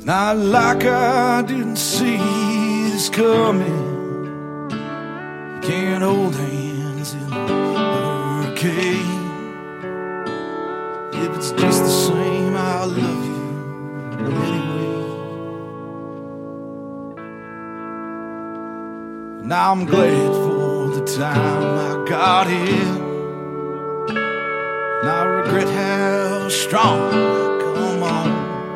Not like I didn't see this coming. Can't hold hands in a hurricane. If it's just the same, I love you anyway. Now I'm glad for the time I got here. And I regret how strong I come on.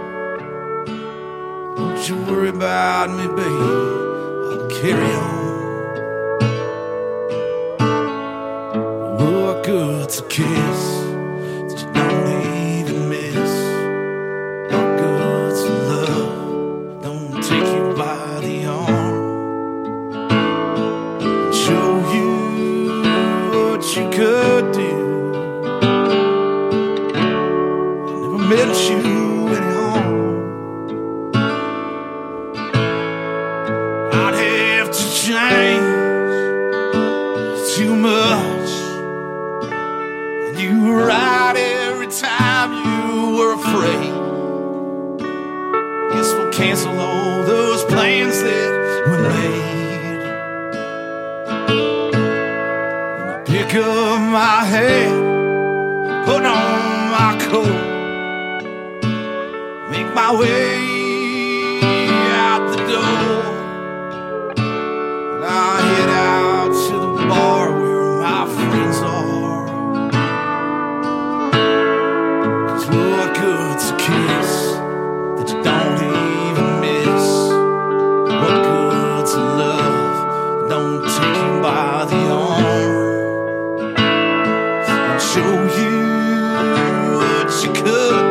Don't you worry about me, babe, I'll carry on. What good's a kiss that you don't even miss? What good's a love don't take you by the arm and show you what you could do? I never meant you any harm. I'd have to change too much. You were right every time you were afraid. Guess we'll cancel all those plans that we made. And I pick up my hat, put on my coat, make my way out the door. And I head out to the bar where my friends are. What good's a kiss that you don't even miss? What good's a love that don't take you by the arm and show you what you could